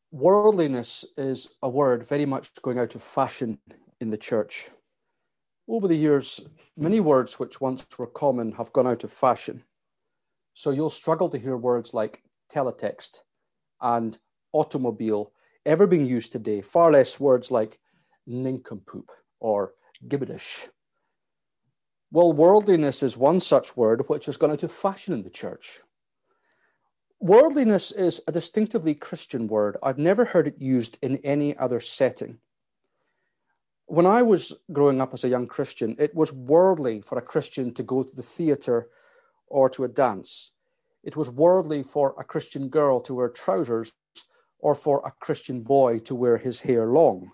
Worldliness is a word very much going out of fashion in the church. Over the years, many words which once were common have gone out of fashion. So you'll struggle to hear words like teletext and automobile ever being used today, far less words like nincompoop or gibberish. Well, worldliness is one such word which has gone out of fashion in the church. Worldliness is a distinctively Christian word. I've never heard it used in any other setting. When I was growing up as a young Christian, it was worldly for a Christian to go to the theatre or to a dance. It was worldly for a Christian girl to wear trousers or for a Christian boy to wear his hair long.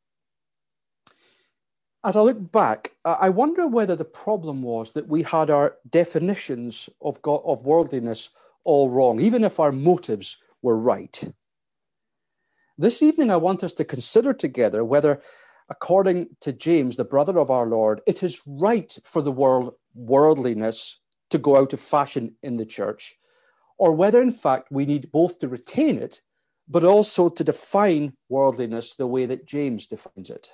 As I look back, I wonder whether the problem was that we had our definitions of worldliness all wrong, even if our motives were right. This evening, I want us to consider together whether, according to James, the brother of our Lord, it is right for the worldliness to go out of fashion in the church, or whether, in fact, we need both to retain it, but also to define worldliness the way that James defines it.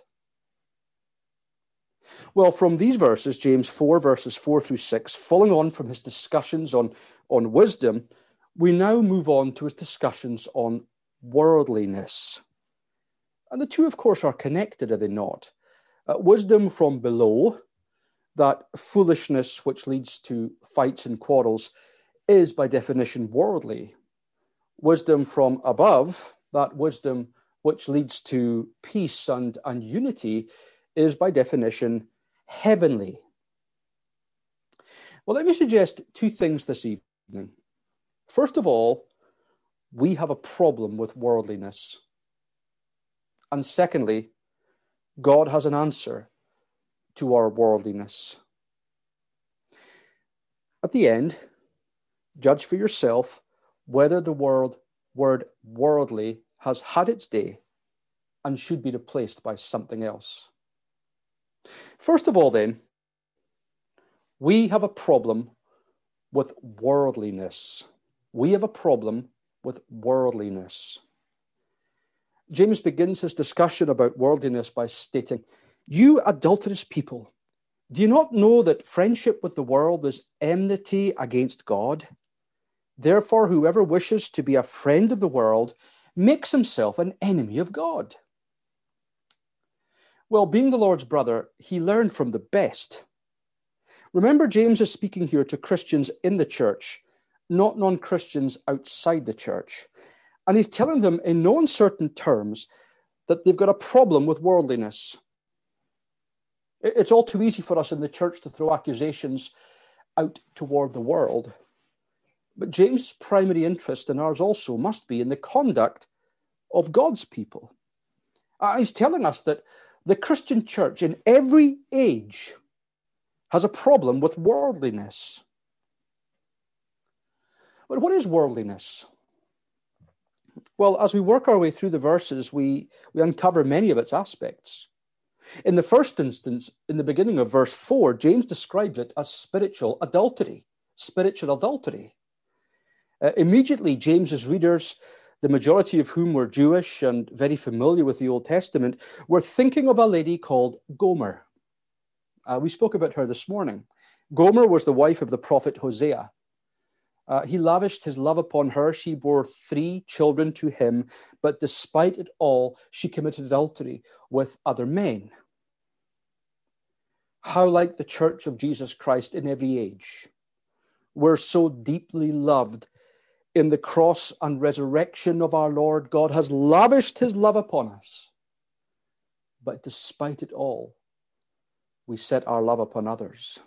Well, from these verses, James 4, verses 4 through 6, following on from his discussions on wisdom, we now move on to his discussions on worldliness. And the two, of course, are connected, are they not? Wisdom from below, that foolishness which leads to fights and quarrels, is by definition worldly. Wisdom from above, that wisdom which leads to peace and unity, is by definition heavenly. Well, let me suggest two things this evening. First of all, we have a problem with worldliness. And secondly, God has an answer to our worldliness. At the end, judge for yourself whether the word worldly has had its day and should be replaced by something else. First of all, then, we have a problem with worldliness. We have a problem with worldliness. James begins his discussion about worldliness by stating, "You adulterous people, do you not know that friendship with the world is enmity against God? Therefore, whoever wishes to be a friend of the world makes himself an enemy of God." Well, being the Lord's brother, he learned from the best. Remember, James is speaking here to Christians in the church, not non-Christians outside the church. And he's telling them in no uncertain terms that they've got a problem with worldliness. It's all too easy for us in the church to throw accusations out toward the world. But James's primary interest, and ours also, must be in the conduct of God's people. He's telling us that the Christian church in every age has a problem with worldliness. But what is worldliness? Well, as we work our way through the verses, we uncover many of its aspects. In the first instance, in the beginning of verse 4, James describes it as spiritual adultery. Spiritual adultery. Immediately, James's readers, the majority of whom were Jewish and very familiar with the Old Testament, were thinking of a lady called Gomer. We spoke about her this morning. Gomer was the wife of the prophet Hosea. He lavished his love upon her. She bore 3 children to him, but despite it all, she committed adultery with other men. How like the Church of Jesus Christ in every age. We're so deeply loved in the cross and resurrection of our Lord. God has lavished his love upon us. But despite it all, we set our love upon others.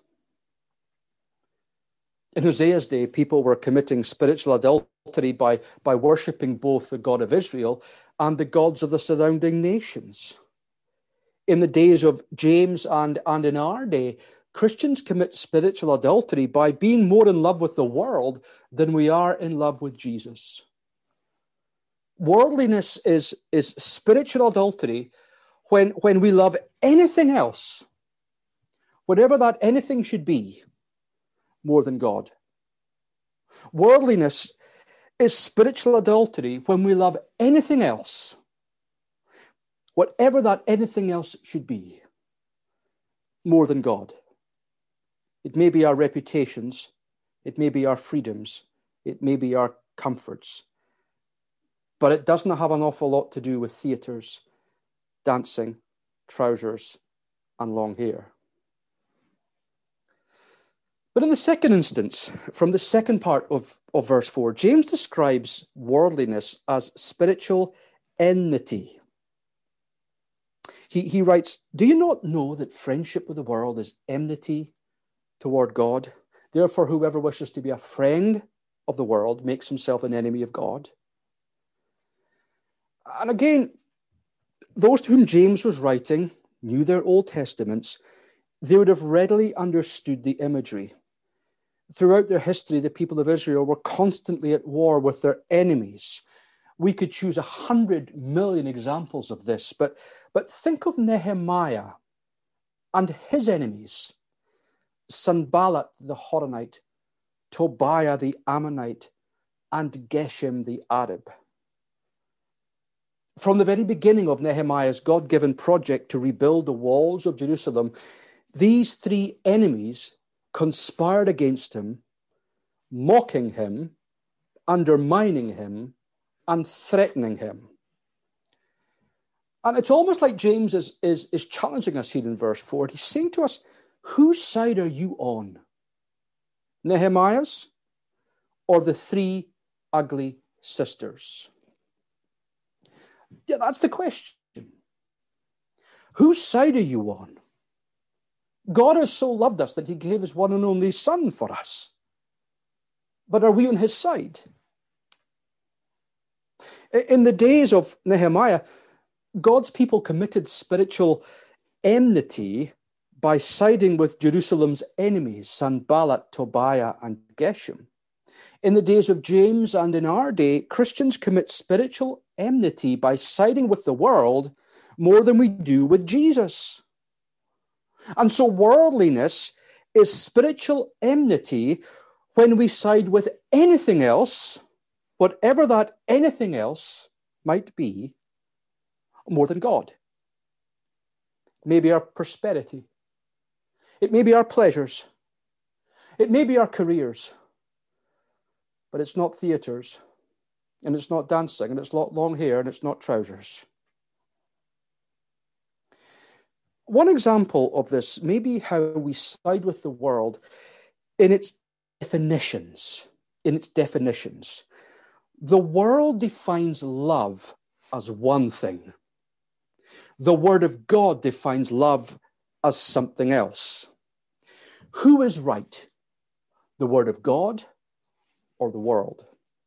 In Hosea's day, people were committing spiritual adultery by worshipping both the God of Israel and the gods of the surrounding nations. In the days of James and in our day, Christians commit spiritual adultery by being more in love with the world than we are in love with Jesus. Worldliness is spiritual adultery when we love anything else, whatever that anything should be, more than God. Worldliness is spiritual adultery when we love anything else, whatever that anything else should be, more than God. It may be our reputations, it may be our freedoms, it may be our comforts, but it doesn't have an awful lot to do with theatres, dancing, trousers, and long hair. But in the second instance, from the second part of verse 4, James describes worldliness as spiritual enmity. He writes, "Do you not know that friendship with the world is enmity toward God? Therefore, whoever wishes to be a friend of the world makes himself an enemy of God." And again, those to whom James was writing knew their Old Testaments. They would have readily understood the imagery. Throughout their history, the people of Israel were constantly at war with their enemies. We could choose 100 million examples of this, but think of Nehemiah and his enemies: Sanballat the Horonite, Tobiah the Ammonite, and Geshem the Arab. From the very beginning of Nehemiah's God-given project to rebuild the walls of Jerusalem, these three enemies conspired against him, mocking him, undermining him, and threatening him. And it's almost like James is challenging us here in verse 4. He's saying to us, whose side are you on? Nehemiah's or the three ugly sisters? Yeah, that's the question. Whose side are you on? God has so loved us that he gave his one and only Son for us. But are we on his side? In the days of Nehemiah, God's people committed spiritual enmity by siding with Jerusalem's enemies, Sanballat, Tobiah, and Geshem. In the days of James and in our day, Christians commit spiritual enmity by siding with the world more than we do with Jesus. And so worldliness is spiritual enmity when we side with anything else, whatever that anything else might be, more than God. It may be our prosperity. It may be our pleasures. It may be our careers. But it's not theatres, and it's not dancing, and it's not long hair, and it's not trousers. One example of this may be how we side with the world in its definitions. The world defines love as one thing. The Word of God defines love as something else. Who is right? The Word of God or the world?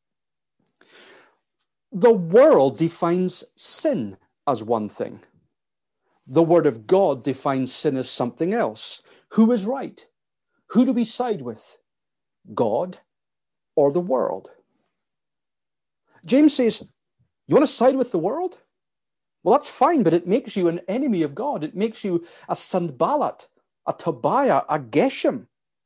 The world defines sin as one thing. The Word of God defines sin as something else. Who is right? Who do we side with? God or the world? James says, you want to side with the world? Well, that's fine, but it makes you an enemy of God. It makes you a Sanballat, a Tobiah, a Geshem.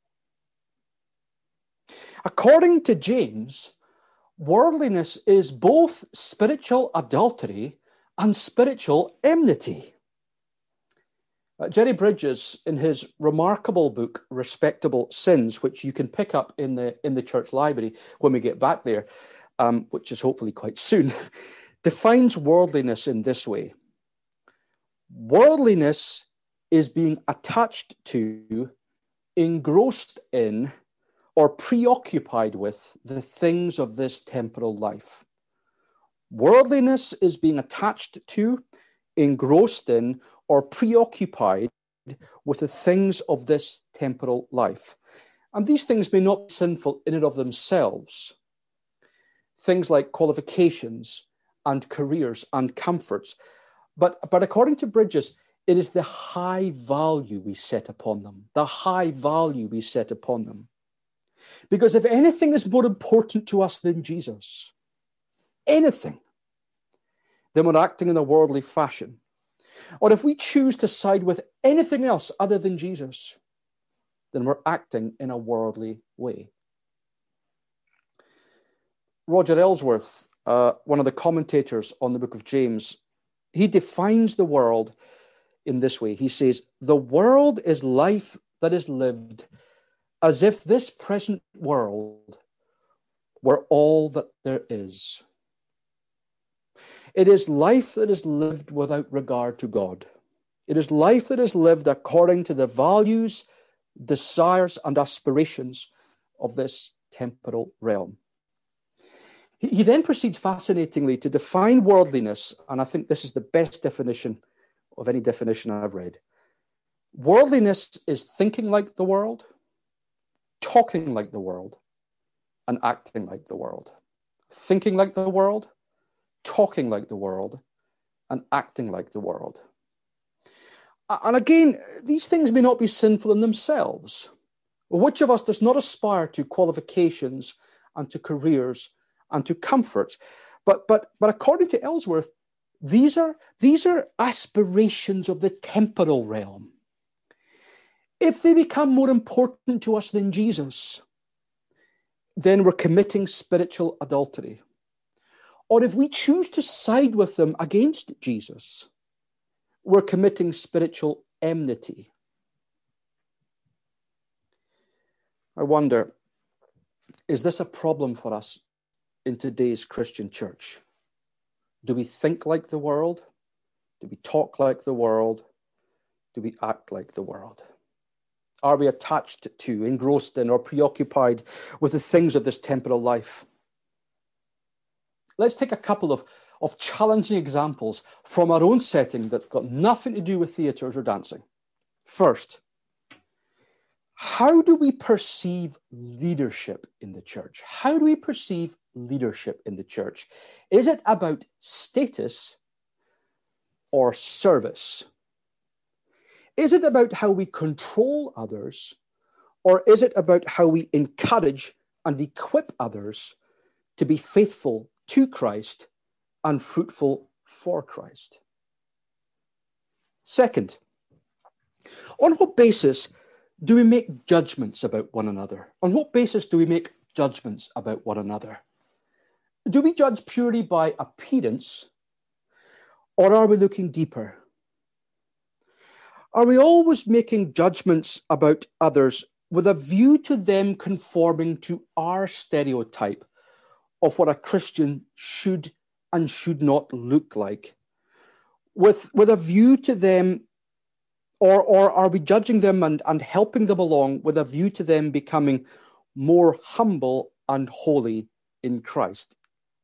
According to James, worldliness is both spiritual adultery and spiritual enmity. Jerry Bridges, in his remarkable book, Respectable Sins, which you can pick up in the church library when we get back there, which is hopefully quite soon, defines worldliness in this way. Worldliness is being attached to, engrossed in, or preoccupied with the things of this temporal life. Worldliness is being attached to, engrossed in, or preoccupied with the things of this temporal life. And these things may not be sinful in and of themselves. Things like qualifications and careers and comforts. But according to Bridges, it is the high value we set upon them. The high value we set upon them. Because if anything is more important to us than Jesus, anything, then we're acting in a worldly fashion. Or if we choose to side with anything else other than Jesus, then we're acting in a worldly way. Roger Ellsworth, one of the commentators on the book of James, he defines the world in this way. He says, the world is life that is lived as if this present world were all that there is. It is life that is lived without regard to God. It is life that is lived according to the values, desires, and aspirations of this temporal realm. He then proceeds fascinatingly to define worldliness, and I think this is the best definition of any definition I've read. Worldliness is thinking like the world, talking like the world, and acting like the world. Thinking like the world, talking like the world, and acting like the world. And again, these things may not be sinful in themselves. Which of us does not aspire to qualifications and to careers and to comforts? But according to Ellsworth, these are aspirations of the temporal realm. If they become more important to us than Jesus, then we're committing spiritual adultery. Or if we choose to side with them against Jesus, we're committing spiritual enmity. I wonder, is this a problem for us in today's Christian church? Do we think like the world? Do we talk like the world? Do we act like the world? Are we attached to, engrossed in, or preoccupied with the things of this temporal life? Let's take a couple of challenging examples from our own setting that have got nothing to do with theatres or dancing. First, how do we perceive leadership in the church? How do we perceive leadership in the church? Is it about status or service? Is it about how we control others, or is it about how we encourage and equip others to be faithful to Christ and fruitful for Christ? Second, on what basis do we make judgments about one another? On what basis do we make judgments about one another? Do we judge purely by appearance, or are we looking deeper? Are we always making judgments about others with a view to them conforming to our stereotype of what a Christian should and should not look like? With a view to them, or are we judging them and helping them along with a view to them becoming more humble and holy in Christ?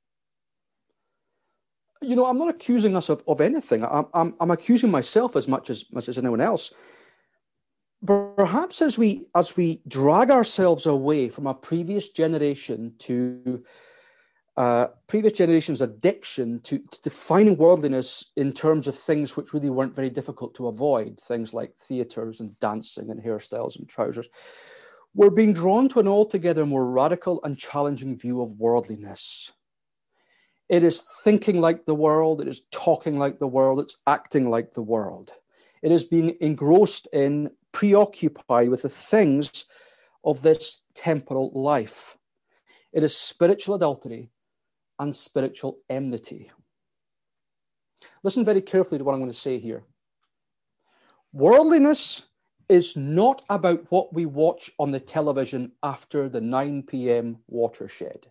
You know, I'm not accusing us of anything. I'm accusing myself as much as anyone else. Perhaps as we drag ourselves away from a previous generation to previous generation's addiction to defining worldliness in terms of things which really weren't very difficult to avoid, things like theatres and dancing and hairstyles and trousers, we're being drawn to an altogether more radical and challenging view of worldliness. It is thinking like the world, it is talking like the world, it's acting like the world. It is being engrossed in, preoccupied with the things of this temporal life. It is spiritual adultery and spiritual enmity. Listen very carefully to what I'm going to say here. Worldliness is not about what we watch on the television after the 9 p.m. watershed.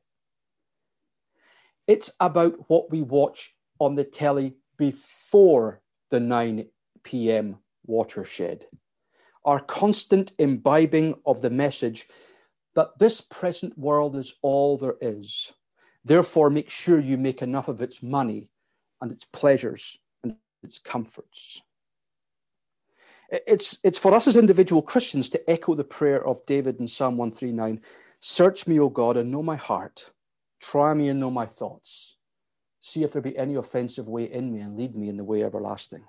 It's about what we watch on the telly before the 9 p.m. watershed. Our constant imbibing of the message that this present world is all there is. Therefore, make sure you make enough of its money and its pleasures and its comforts. It's for us as individual Christians to echo the prayer of David in Psalm 139. Search me, O God, and know my heart. Try me and know my thoughts. See if there be any offensive way in me and lead me in the way everlasting.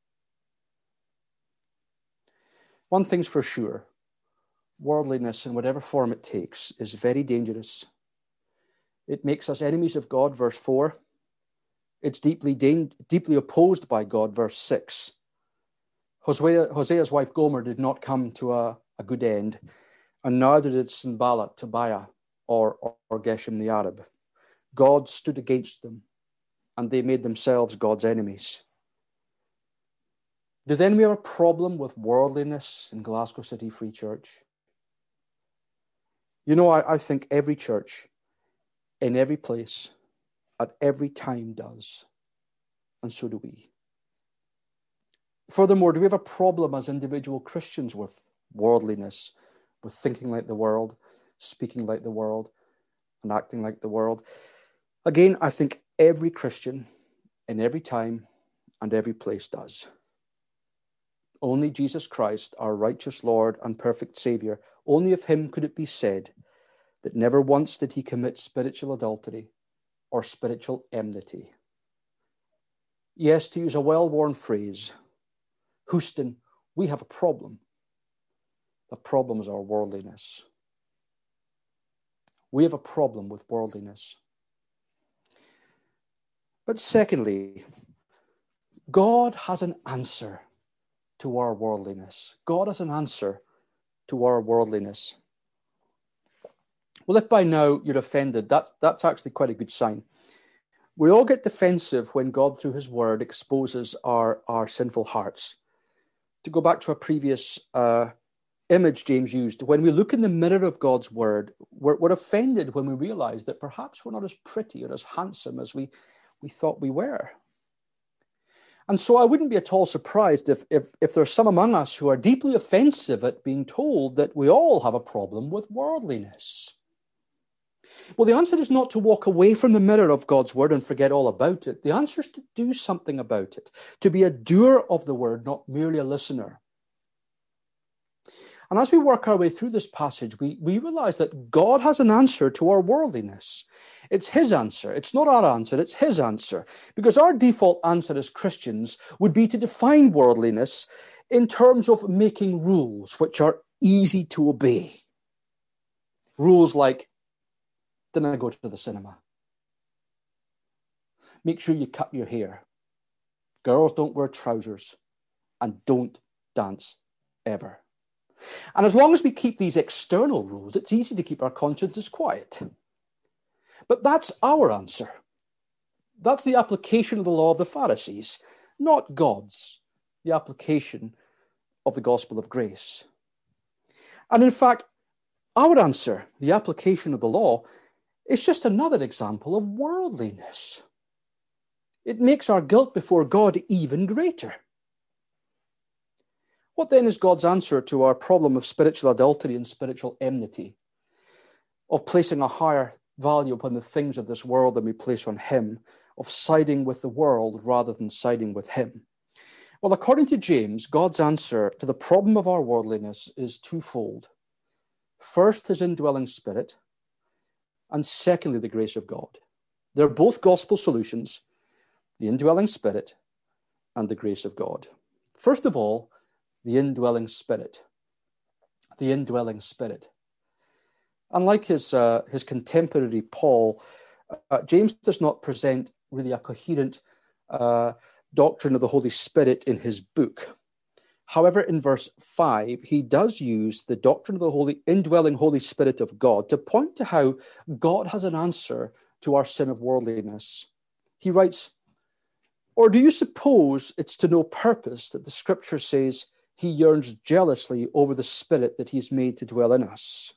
One thing's for sure. Worldliness, in whatever form it takes, is very dangerous. It makes us enemies of God, verse 4. It's deeply opposed by God, verse 6. Hosea's wife Gomer did not come to a good end, and neither did Sanballat, Tobiah, or Geshem the Arab. God stood against them, and they made themselves God's enemies. Do then we have a problem with worldliness in Glasgow City Free Church? You know, I think every church, in every place, at every time does, and so do we. Furthermore, do we have a problem as individual Christians with worldliness, with thinking like the world, speaking like the world, and acting like the world? Again, I think every Christian in every time and every place does. Only Jesus Christ, our righteous Lord and perfect Saviour, only of him could it be said that never once did he commit spiritual adultery or spiritual enmity. Yes, to use a well-worn phrase, Houston, we have a problem. The problem is our worldliness. We have a problem with worldliness. But secondly, God has an answer to our worldliness. God has an answer to our worldliness. Well, if by now you're offended, that's actually quite a good sign. We all get defensive when God, through his word, exposes our sinful hearts. To go back to a previous image James used, when we look in the mirror of God's word, we're offended when we realize that perhaps we're not as pretty or as handsome as we thought we were. And so I wouldn't be at all surprised if there's some among us who are deeply offensive at being told that we all have a problem with worldliness. Well, the answer is not to walk away from the mirror of God's word and forget all about it. The answer is to do something about it, to be a doer of the word, not merely a listener. And as we work our way through this passage, we realize that God has an answer to our worldliness. It's his answer. It's not our answer. It's his answer. Because our default answer as Christians would be to define worldliness in terms of making rules which are easy to obey. Rules like, don't go to the cinema. Make sure you cut your hair. Girls don't wear trousers. And don't dance ever. And as long as we keep these external rules, it's easy to keep our consciences quiet. But that's our answer. That's the application of the law of the Pharisees, not God's, the application of the gospel of grace. And in fact, our answer, the application of the law, is just another example of worldliness. It makes our guilt before God even greater. What then is God's answer to our problem of spiritual adultery and spiritual enmity, of placing a higher value upon the things of this world than we place on him, of siding with the world rather than siding with him? Well, according to James, God's answer to the problem of our worldliness is twofold. First, his indwelling spirit, and secondly, the grace of God. They're both gospel solutions, the indwelling spirit and the grace of God. First of all, the indwelling spirit. The indwelling spirit. Unlike his contemporary Paul, James does not present really a coherent doctrine of the Holy Spirit in his book. However, in verse 5, he does use the doctrine of the indwelling Holy Spirit of God to point to how God has an answer to our sin of worldliness. He writes, "Or do you suppose it's to no purpose that the scripture says he yearns jealously over the spirit that he's made to dwell in us?"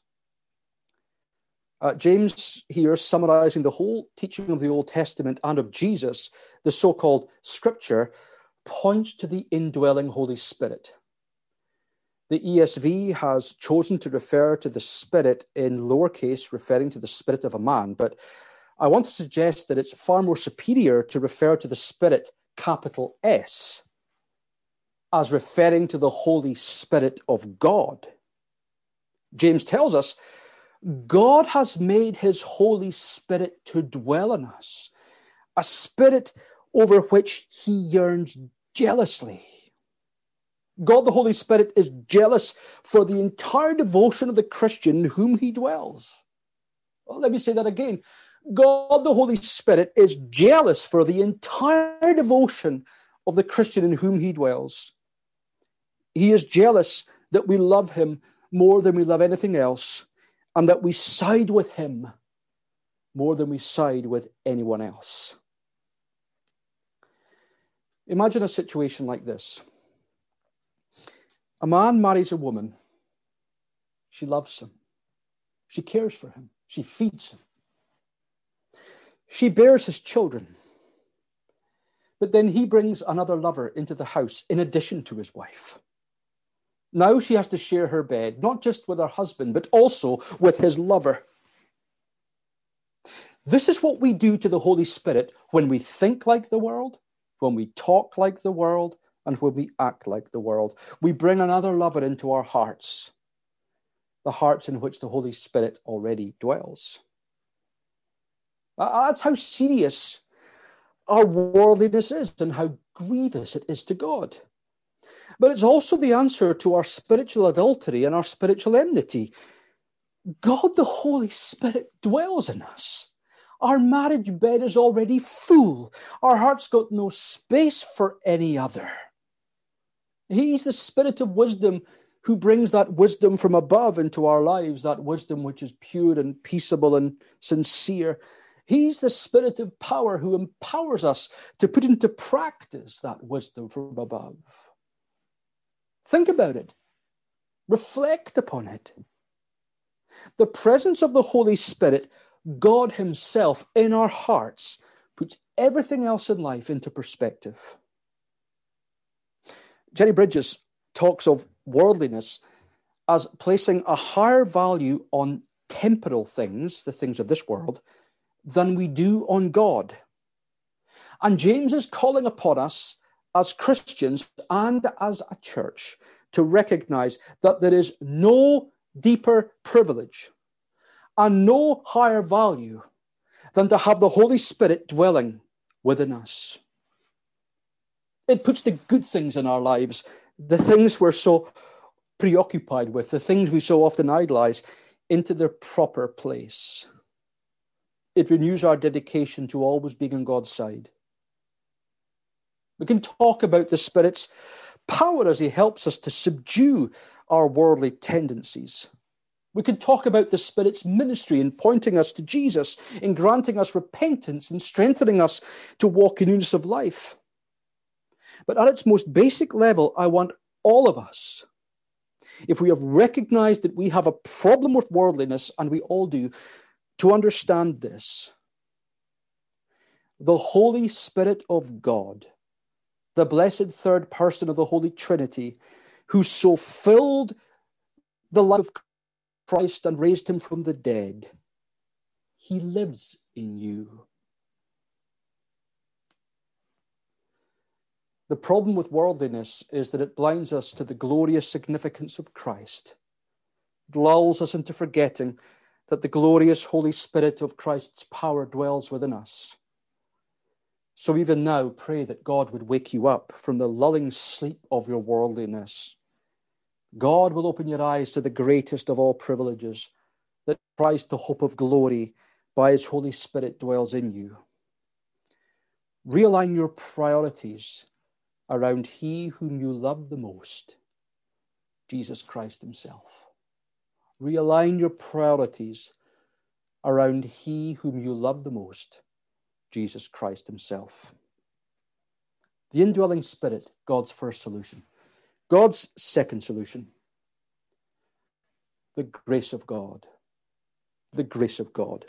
James here, summarizing the whole teaching of the Old Testament and of Jesus, the so-called scripture, points to the indwelling Holy Spirit. The ESV has chosen to refer to the Spirit in lowercase, referring to the spirit of a man, but I want to suggest that it's far more superior to refer to the Spirit, capital S, as referring to the Holy Spirit of God. James tells us God has made his Holy Spirit to dwell in us, a spirit over which he yearns jealously. God, the Holy Spirit, is jealous for the entire devotion of the Christian in whom he dwells. Well, let me say that again. God, the Holy Spirit, is jealous for the entire devotion of the Christian in whom he dwells. He is jealous that we love him more than we love anything else, and that we side with him more than we side with anyone else. Imagine a situation like this. A man marries a woman. She loves him. She cares for him. She feeds him. She bears his children. But then he brings another lover into the house in addition to his wife. Now she has to share her bed, not just with her husband, but also with his lover. This is what we do to the Holy Spirit when we think like the world, when we talk like the world, and when we act like the world. We bring another lover into our hearts, the hearts in which the Holy Spirit already dwells. That's how serious our worldliness is and how grievous it is to God. But it's also the answer to our spiritual adultery and our spiritual enmity. God, the Holy Spirit, dwells in us. Our marriage bed is already full. Our heart's got no space for any other. He's the Spirit of wisdom who brings that wisdom from above into our lives, that wisdom which is pure and peaceable and sincere. He's the Spirit of power who empowers us to put into practice that wisdom from above. Think about it. Reflect upon it. The presence of the Holy Spirit, God himself in our hearts, puts everything else in life into perspective. Jerry Bridges talks of worldliness as placing a higher value on temporal things, the things of this world, than we do on God. And James is calling upon us as Christians and as a church to recognize that there is no deeper privilege and no higher value than to have the Holy Spirit dwelling within us. It puts the good things in our lives, the things we're so preoccupied with, the things we so often idolize, into their proper place. It renews our dedication to always being on God's side. We can talk about the Spirit's power as he helps us to subdue our worldly tendencies. We can talk about the Spirit's ministry in pointing us to Jesus, in granting us repentance, and strengthening us to walk in newness of life. But at its most basic level, I want all of us, if we have recognized that we have a problem with worldliness, and we all do, to understand this. The Holy Spirit of God, the blessed third person of the Holy Trinity, who so filled the life of Christ and raised him from the dead, he lives in you. The problem with worldliness is that it blinds us to the glorious significance of Christ. It lulls us into forgetting that the glorious Holy Spirit of Christ's power dwells within us. So even now, pray that God would wake you up from the lulling sleep of your worldliness. God will open your eyes to the greatest of all privileges, that Christ, the hope of glory, by his Holy Spirit dwells in you. Realign your priorities around he whom you love the most, Jesus Christ himself. Realign your priorities around he whom you love the most, Jesus Christ himself. The indwelling Spirit, God's first solution. God's second solution, the grace of God. The grace of God.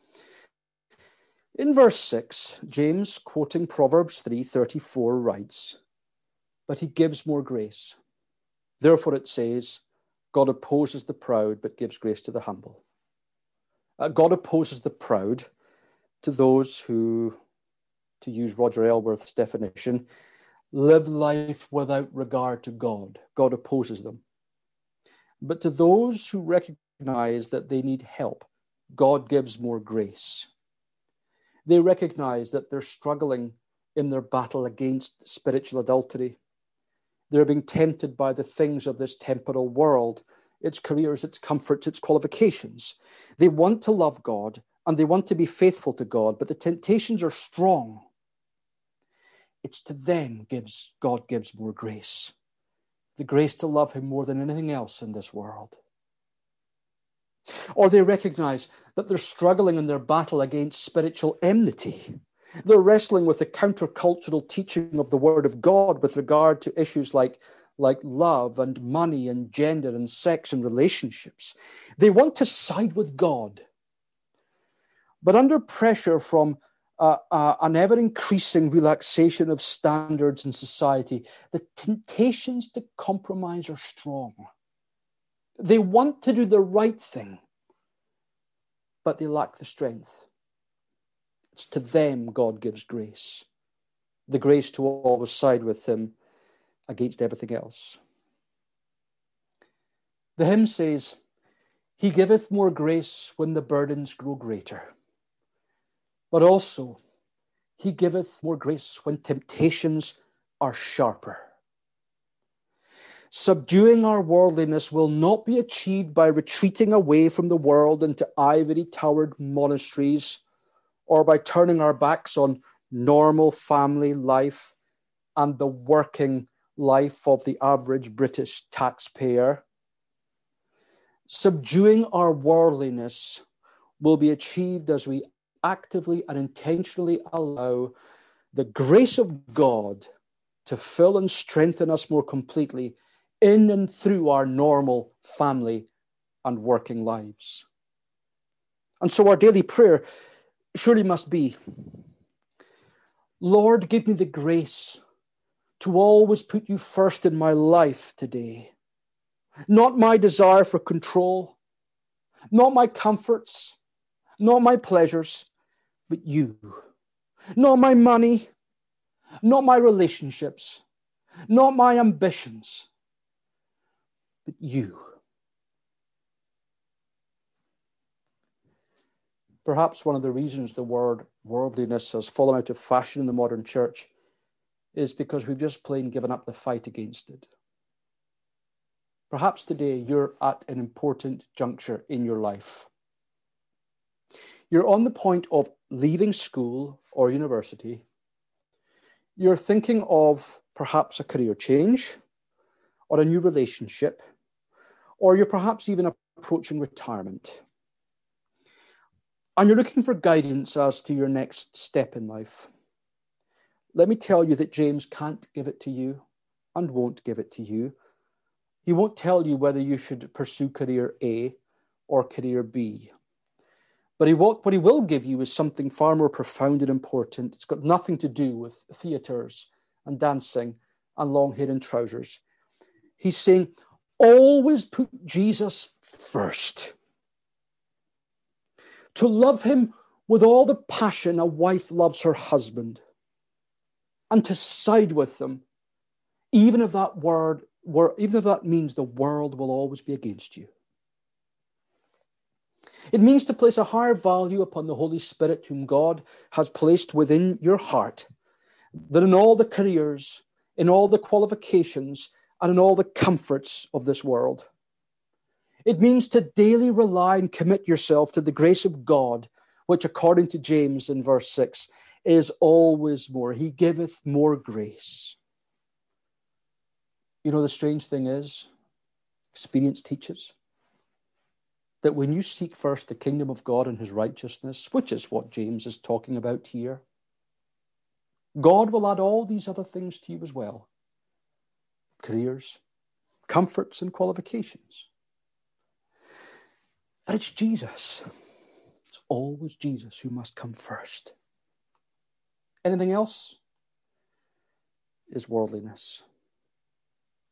In verse 6, James, quoting Proverbs 3:34, writes, "But he gives more grace. Therefore it says, God opposes the proud, but gives grace to the humble." God opposes the proud, to those who, to use Roger Aylworth's definition, live life without regard to God. God opposes them. But to those who recognize that they need help, God gives more grace. They recognize that they're struggling in their battle against spiritual adultery. They're being tempted by the things of this temporal world, its careers, its comforts, its qualifications. They want to love God and they want to be faithful to God, but the temptations are strong. It's to them God gives more grace. The grace to love him more than anything else in this world. Or they recognize that they're struggling in their battle against spiritual enmity. They're wrestling with the countercultural teaching of the Word of God with regard to issues like love and money and gender and sex and relationships. They want to side with God. But under pressure from an ever-increasing relaxation of standards in society, the temptations to compromise are strong. They want to do the right thing, but they lack the strength. It's to them God gives grace, the grace to always side with him against everything else. The hymn says, "He giveth more grace when the burdens grow greater. But also, he giveth more grace when temptations are sharper." Subduing our worldliness will not be achieved by retreating away from the world into ivory-towered monasteries or by turning our backs on normal family life and the working life of the average British taxpayer. Subduing our worldliness will be achieved as we actively and intentionally allow the grace of God to fill and strengthen us more completely in and through our normal family and working lives. And so our daily prayer surely must be, Lord, give me the grace to always put you first in my life today. Not my desire for control, not my comforts, not my pleasures, but you. Not my money, not my relationships, not my ambitions, but you. Perhaps one of the reasons the word worldliness has fallen out of fashion in the modern church is because we've just plain given up the fight against it. Perhaps today you're at an important juncture in your life. You're on the point of leaving school or university. You're thinking of perhaps a career change or a new relationship, or you're perhaps even approaching retirement. And you're looking for guidance as to your next step in life. Let me tell you that James can't give it to you and won't give it to you. He won't tell you whether you should pursue career A or career B. But what he will give you is something far more profound and important. It's got nothing to do with theatres and dancing and long hair and trousers. He's saying, always put Jesus first. To love him with all the passion a wife loves her husband. And to side with them, even if that means the world will always be against you. It means to place a higher value upon the Holy Spirit whom God has placed within your heart than in all the careers, in all the qualifications, and in all the comforts of this world. It means to daily rely and commit yourself to the grace of God, which according to James in verse 6, is always more. He giveth more grace. You know, the strange thing is, experience teaches that when you seek first the kingdom of God and his righteousness, which is what James is talking about here, God will add all these other things to you as well. Careers, comforts, and qualifications. But it's Jesus. It's always Jesus who must come first. Anything else is worldliness.